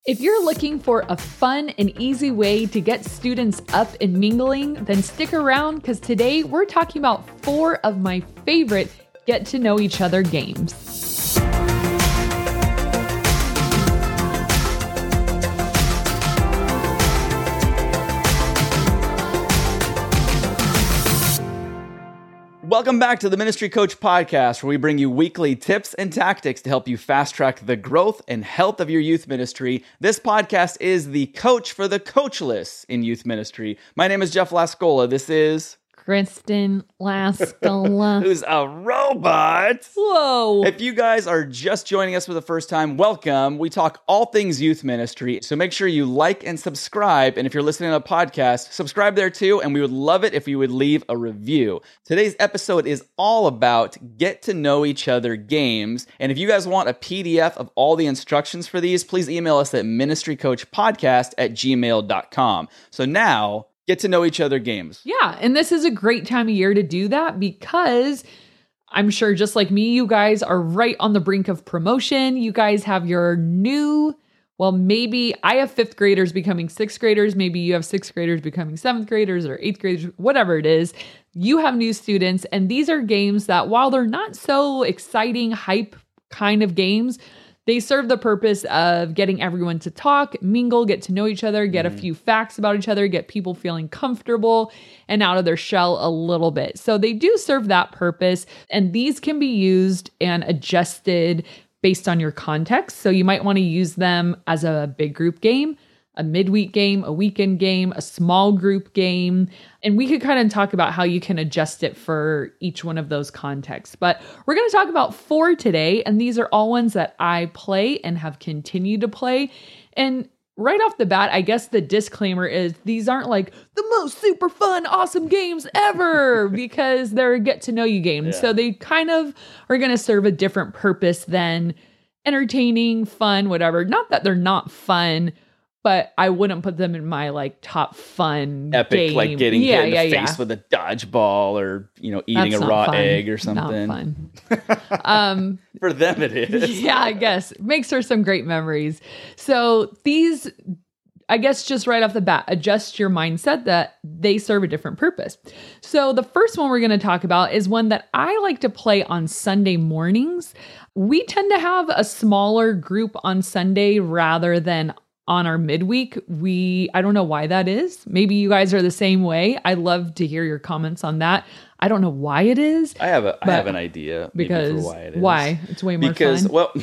If you're looking for a fun and easy way to get students up and mingling, then stick around because today we're talking about 4 of my favorite get to know each other games. Welcome back to the Ministry Coach Podcast, where we bring you weekly tips and tactics to help you fast track the growth and health of your youth ministry. This podcast is the coach for the coachless in youth ministry. My name is Jeff Lascola. This is Kristen Lascola. Who's a robot. Whoa. If you guys are just joining us for the first time, welcome. We talk all things youth ministry, so make sure you like and subscribe. And if you're listening to a podcast, subscribe there too, and we would love it if you would leave a review. Today's episode is all about get to know each other games. And if you guys want a PDF of all the instructions for these, please email us at ministrycoachpodcast@gmail.com. So now, get to know each other games. Yeah, and this is a great time of year to do that because I'm sure just like me, you guys are right on the brink of promotion. You guys have your new, well, maybe I have 5th graders becoming 6th graders. Maybe you have 6th graders becoming 7th graders or 8th graders, whatever it is. You have new students, and these are games that while they're not so exciting, hype kind of games, they serve the purpose of getting everyone to talk, mingle, get to know each other, get a few facts about each other, get people feeling comfortable and out of their shell a little bit. So they do serve that purpose, and these can be used and adjusted based on your context. So you might want to use them as a big group game, a midweek game, a weekend game, a small group game. And we could kind of talk about how you can adjust it for each one of those contexts. But we're going to talk about 4 today. And these are all ones that I play and have continued to play. And right off the bat, I guess the disclaimer is these aren't like the most super fun, awesome games ever because they're get to know you games. Yeah. So they kind of are going to serve a different purpose than entertaining, fun, whatever. Not that they're not fun, but I wouldn't put them in my like top fun Epic, game. like getting hit in the face with a dodgeball or, eating That's a raw fun. egg or something. Not fun. For them it is. Yeah, I guess. Makes for some great memories. So these, I guess just right off the bat, adjust your mindset that they serve a different purpose. So the first one we're going to talk about is one that I like to play on Sunday mornings. We tend to have a smaller group on Sunday rather than on our midweek. I don't know why that is. Maybe you guys are the same way. I'd love to hear your comments on that. I don't know why it is. I have an idea because for why it is. Why? It's way more fun. Well,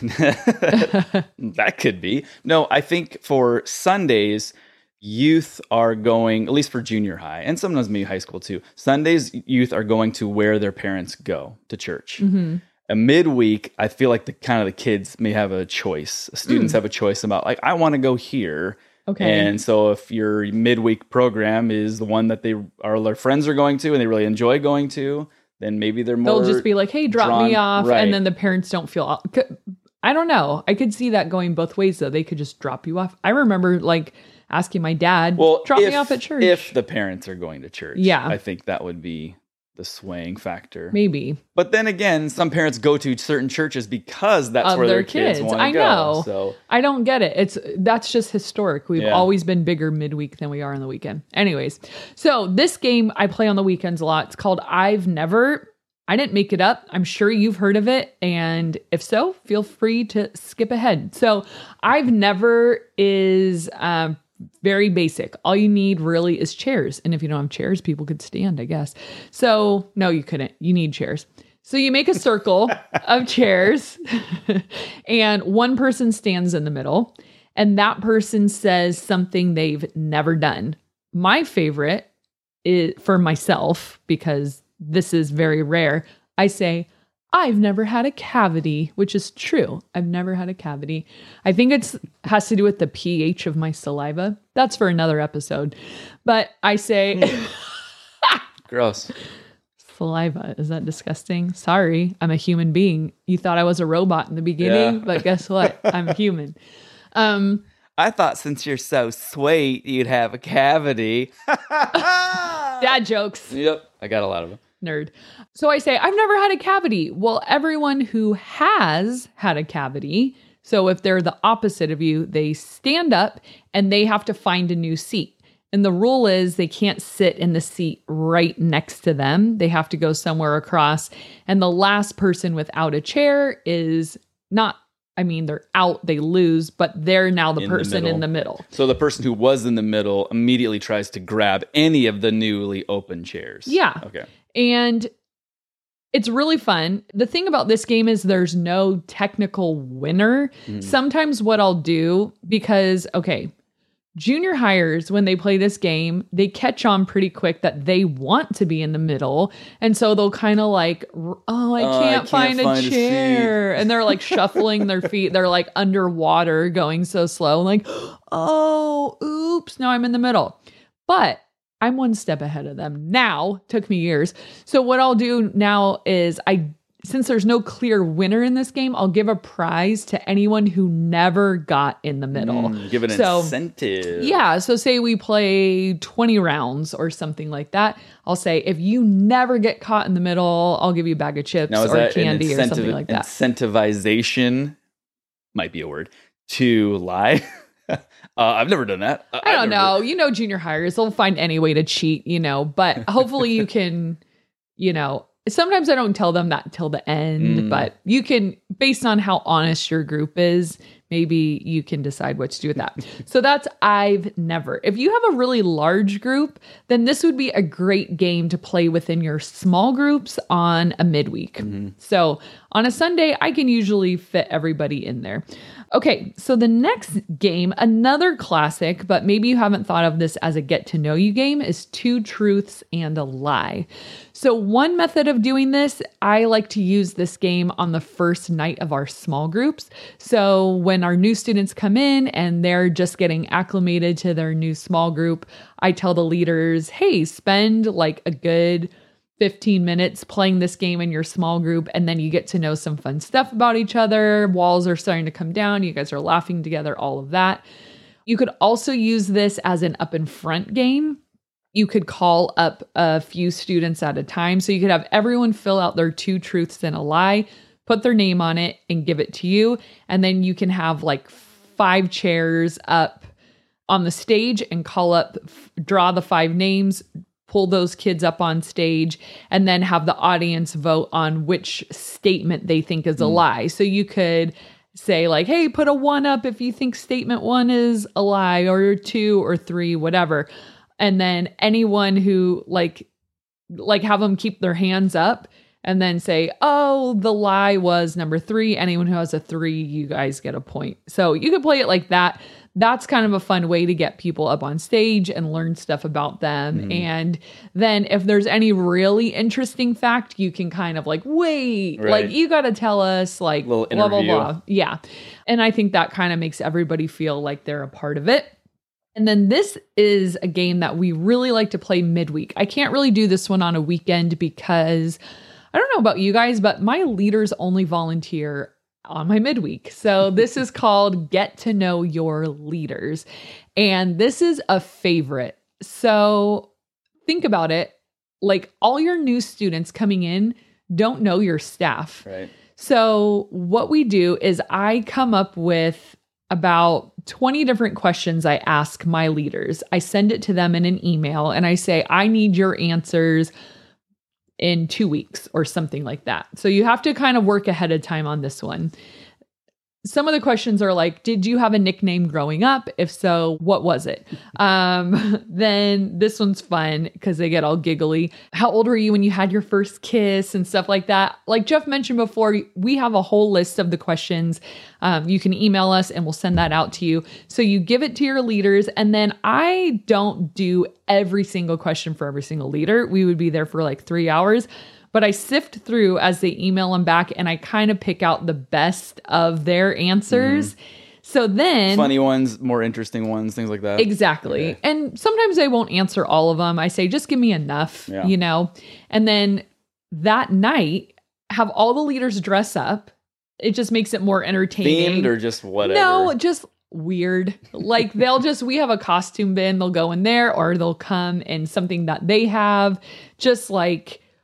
that could be. No, I think for Sundays, youth are going, at least for junior high, and sometimes maybe high school too. Sundays, youth are going to where their parents go to church. Mm-hmm. A midweek, I feel like the kids may have a choice. Students have a choice about like, I want to go here. Okay. And so if your midweek program is the one that their friends are going to and they really enjoy going to, then maybe they'll just be like, hey, drop me off. Right. And then the parents don't feel, I don't know. I could see that going both ways though. They could just drop you off. I remember like asking my dad, drop me off at church. If the parents are going to church. Yeah. I think that would be the swaying factor. Maybe. But then again, some parents go to certain churches because that's where their kids want to go. I know. So I don't get it. That's just historic. We've always been bigger midweek than we are on the weekend. Anyways, so this game I play on the weekends a lot. It's called I've Never. I didn't make it up. I'm sure you've heard of it. And if so, feel free to skip ahead. So I've Never is very basic. All you need really is chairs. And if you don't have chairs, people could stand, I guess. So no, you couldn't. You need chairs. So you make a circle of chairs and one person stands in the middle and that person says something they've never done. My favorite is for myself, because this is very rare. I say, I've never had a cavity, which is true. I've never had a cavity. I think has to do with the pH of my saliva. That's for another episode. But I say... Gross. Saliva. Is that disgusting? Sorry. I'm a human being. You thought I was a robot in the beginning, but guess what? I'm human. I thought since you're so sweet, you'd have a cavity. Dad jokes. Yep. I got a lot of them. Nerd. So I say, I've never had a cavity. Well, everyone who has had a cavity So if they're the opposite of you, they stand up and they have to find a new seat. And the rule is they can't sit in the seat right next to them. They have to go somewhere across. And the last person without a chair is not, I mean, they're out, they lose, but they're now the person in the middle. So the person who was in the middle immediately tries to grab any of the newly open chairs. Yeah. Okay. And it's really fun. The thing about this game is there's no technical winner. Sometimes what I'll do, because, okay, junior hires, when they play this game, they catch on pretty quick that they want to be in the middle. And so they'll kind of like, oh, I can't find a chair. And they're like shuffling their feet. They're like underwater going so slow. Like, oh, oops, now I'm in the middle. But I'm one step ahead of them now. Took me years. So what I'll do now is since there's no clear winner in this game, I'll give a prize to anyone who never got in the middle. Give an incentive. Yeah. So say we play 20 rounds or something like that. I'll say, if you never get caught in the middle, I'll give you a bag of chips or candy or something like that. Incentivization might be a word to lie. I've never done that. I don't know. Junior hires, they'll find any way to cheat, but hopefully you can, sometimes I don't tell them that till the end, but you can, based on how honest your group is, maybe you can decide what to do with that. So that's I've never. If you have a really large group, then this would be a great game to play within your small groups on a midweek. So on a Sunday, I can usually fit everybody in there. Okay, so the next game, another classic, but maybe you haven't thought of this as a get to know you game, is Two Truths and a Lie. So one method of doing this, I like to use this game on the first night of our small groups. So when our new students come in and they're just getting acclimated to their new small group, I tell the leaders, hey, spend like a good 15 minutes playing this game in your small group, and then you get to know some fun stuff about each other. Walls are starting to come down. You guys are laughing together, all of that. You could also use this as an up in front game. You could call up a few students at a time. So you could have everyone fill out their 2 truths and a lie, put their name on it, and give it to you. And then you can have like 5 chairs up on the stage and draw the 5 names, pull those kids up on stage, and then have the audience vote on which statement they think is a lie. So you could say like, hey, put a 1 up if you think statement 1 is a lie, or 2 or 3, whatever. And then anyone who like have them keep their hands up and then say, oh, the lie was number 3. Anyone who has a 3, you guys get a point. So you could play it like that. That's kind of a fun way to get people up on stage and learn stuff about them. And then if there's any really interesting fact, you can kind of like, wait, like you got to tell us like blah, blah, blah. Yeah. And I think that kind of makes everybody feel like they're a part of it. And then this is a game that we really like to play midweek. I can't really do this one on a weekend because I don't know about you guys, but my leaders only volunteer on my midweek. So this is called Get to Know Your Leaders. And this is a favorite. So think about it. Like all your new students coming in don't know your staff. Right. So what we do is I come up with about 20 different questions I ask my leaders. I send it to them in an email and I say, I need your answers in 2 weeks or something like that. So you have to kind of work ahead of time on this one. Some of the questions are like, did you have a nickname growing up? If so, what was it? Then this one's fun because they get all giggly. How old were you when you had your first kiss and stuff like that? Like Jeff mentioned before, we have a whole list of the questions. You can email us and we'll send that out to you. So you give it to your leaders. And then I don't do every single question for every single leader. We would be there for like 3 hours. But I sift through as they email them back and I kind of pick out the best of their answers. So then... funny ones, more interesting ones, things like that. Exactly. Okay. And sometimes I won't answer all of them. I say, just give me enough, And then that night, have all the leaders dress up. It just makes it more entertaining. Themed or just whatever? No, just weird. Like we have a costume bin. They'll go in there or they'll come in something that they have. Just like...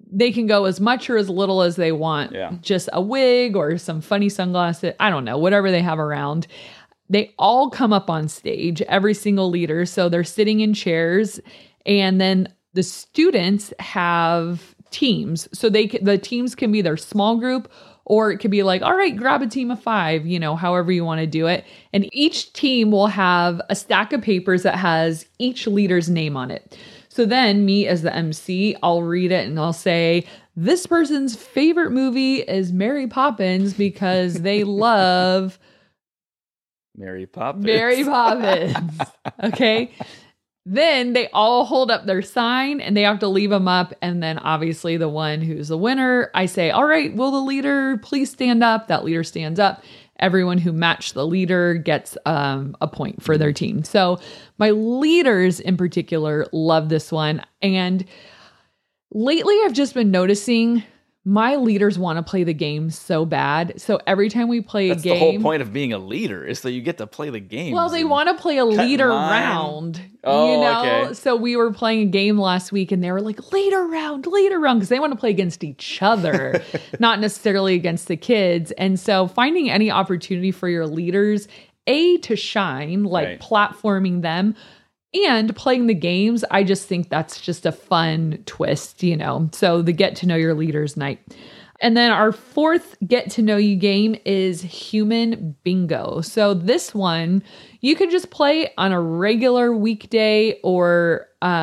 they can go as much or as little as they want. Yeah. Just a wig or some funny sunglasses. I don't know, whatever they have around. They all come up on stage, every single leader. So they're sitting in chairs, and then the students have teams. So the teams can be their small group, or it could be like, all right, grab a team of 5, however you want to do it. And each team will have a stack of papers that has each leader's name on it. So then me as the MC, I'll read it and I'll say, this person's favorite movie is Mary Poppins because they love Mary Poppins. Mary Poppins. Okay. Then they all hold up their sign and they have to leave them up. And then obviously the one who's the winner, I say, all right, will the leader please stand up? That leader stands up. Everyone who matched the leader gets a point for their team. So my leaders in particular love this one. And lately I've just been noticing my leaders want to play the game so bad. So every time we play That's a game, the whole point of being a leader is so you get to play the game. well, they want to play a leader round. Oh, okay. So we were playing a game last week and they were like, later round, because they want to play against each other, not necessarily against the kids. And so finding any opportunity for your leaders, to shine, like Right. platforming them and playing the games, I just think that's just a fun twist, So the get to know your leaders night. And then our fourth get to know you game is human bingo. So this one you can just play on a regular weekday or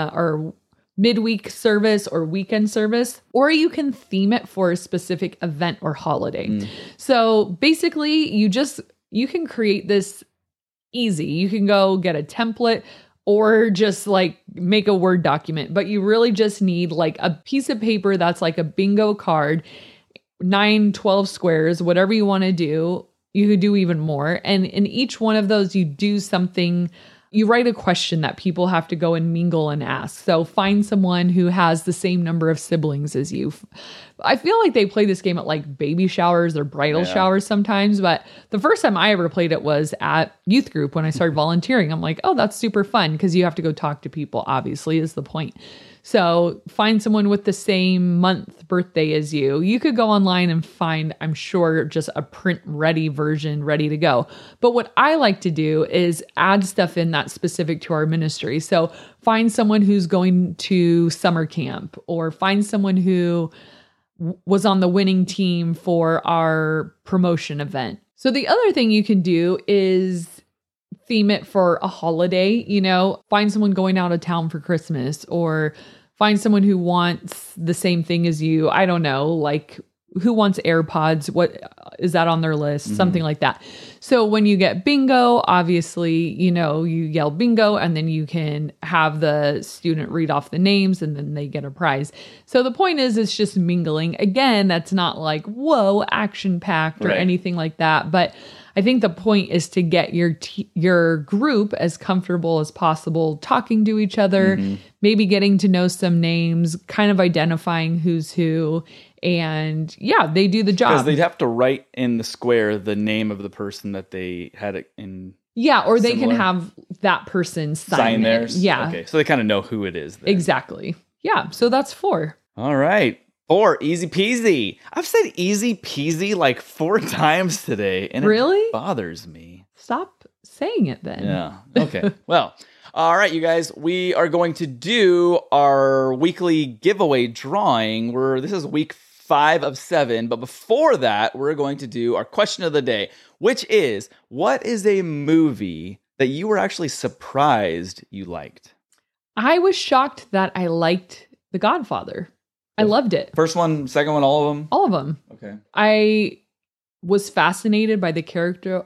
midweek service or weekend service, or you can theme it for a specific event or holiday. So basically you can create this easy. You can go get a template or just like make a Word document, but you really just need like a piece of paper that's like a bingo card, 9, 12 squares, whatever you want to do. You could do even more. And in each one of those, you do something, you write a question that people have to go and mingle and ask. So find someone who has the same number of siblings as you. I feel like they play this game at like baby showers or bridal showers sometimes, but the first time I ever played it was at youth group when I started volunteering. I'm like, oh, that's super fun because you have to go talk to people, obviously, is the point. So find someone with the same month birthday as you. You could go online and find, I'm sure, just a print ready version ready to go. But what I like to do is add stuff in that's specific to our ministry. So find someone who's going to summer camp, or find someone who was on the winning team for our promotion event. So the other thing you can do is theme it for a holiday, find someone going out of town for Christmas, or find someone who wants the same thing as you. I don't know, like who wants AirPods? What is that on their list? Something like that. So when you get bingo, obviously, you yell bingo, and then you can have the student read off the names and then they get a prize. So the point is, it's just mingling. Again, that's not like, whoa, action packed or anything like that. But I think the point is to get your group as comfortable as possible, talking to each other, maybe getting to know some names, kind of identifying who's who. And yeah, they do the job. Because they'd have to write in the square the name of the person that they had it in. Yeah, or they can have that person sign theirs. Yeah. Okay, so they kind of know who it is then. Exactly. Yeah, so that's 4. All right. 4, easy peasy. I've said easy peasy like 4 times today, and Really? It bothers me. Stop saying it then. Yeah. Okay. Well, all right, you guys. We are going to do our weekly giveaway drawing. This is week 5 of 7, but before that, we're going to do our question of the day, which is, what is a movie that you were actually surprised you liked? I was shocked that I liked The Godfather. I loved it. First one, second one, all of them? All of them. Okay. I was fascinated by the character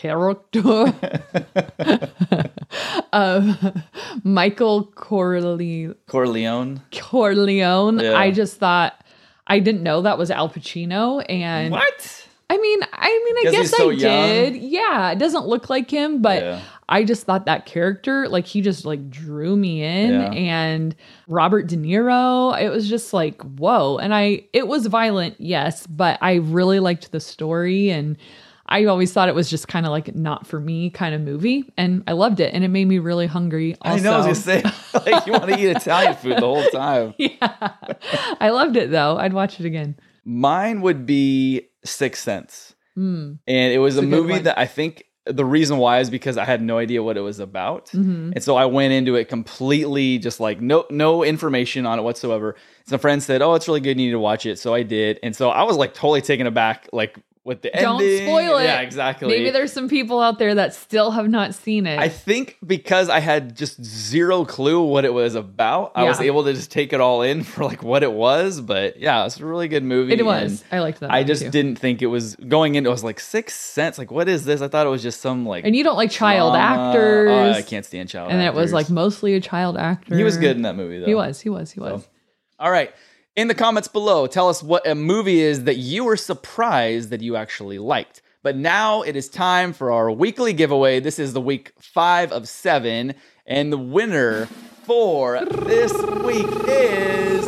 of Michael Corleone. Corleone. Yeah. I just thought, I didn't know that was Al Pacino. And What? I mean, I guess he's so I did. Yeah, it doesn't look like him, but I just thought that character, like, he just like drew me in. Yeah. And Robert De Niro, it was just like, whoa. And it was violent, yes, but I really liked the story, and I always thought it was just kind of like not for me kind of movie. And I loved it. And it made me really hungry. Also. I know, I was going to say, like, you want to eat Italian food the whole time. Yeah. I loved it, though. I'd watch it again. Mine would be Sixth Sense. And it was a movie that I think the reason why is because I had no idea what it was about. And so I went into it completely just like no information on it whatsoever. So a friend said, oh, it's really good. You need to watch it. So I did. And so I was like totally taken aback, like with the Don't ending. spoil it. Yeah, exactly. Maybe there's some people out there that still have not seen it. I think because I had just zero clue what it was about, I was able to just take it all in for like what it was. But yeah, it's a really good movie. It was. I liked that. I just didn't think it was going into. I was like, Sixth Sense. Like, what is this? I thought it was just some like. And you don't like child drama. actors. Oh, I can't stand child. And actors. it was like mostly a child actor. He was good in that movie though. He was. So, all right. In the comments below, tell us what a movie is that you were surprised that you actually liked. But now it is time for our weekly giveaway. This is the week 5 of 7. And the winner for this week is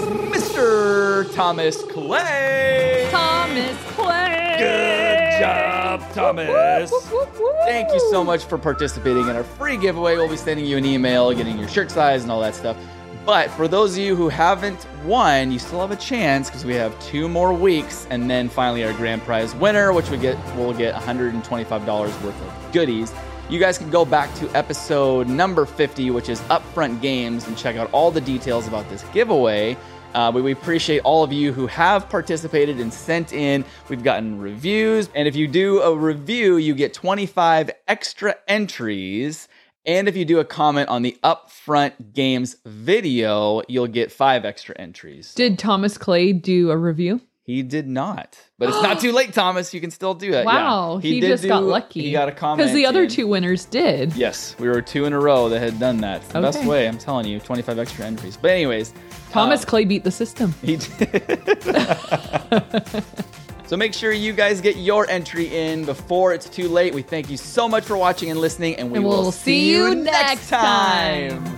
Mr. Thomas Clay. Thomas Clay. Good job, Thomas. Whoop, whoop, whoop, whoop. Thank you so much for participating in our free giveaway. We'll be sending you an email, getting your shirt size and all that stuff. But for those of you who haven't won, you still have a chance because we have 2 more weeks, and then finally our grand prize winner, which we'll get $125 worth of goodies. You guys can go back to episode number 50, which is Upfront Games, and check out all the details about this giveaway. But we appreciate all of you who have participated and sent in. We've gotten reviews, and if you do a review, you get 25 extra entries. And if you do a comment on the Upfront Games video, you'll get 5 extra entries. Did Thomas Clay do a review? He did not. But it's not too late, Thomas. You can still do it. Wow. Yeah, He just got lucky. He got a comment. Because the other 2 winners did. Yes. We were 2 in a row that had done that. It's the best way. I'm telling you. 25 extra entries. But anyways. Thomas Clay beat the system. He did. So make sure you guys get your entry in before it's too late. We thank you so much for watching and listening, and we will see you next time.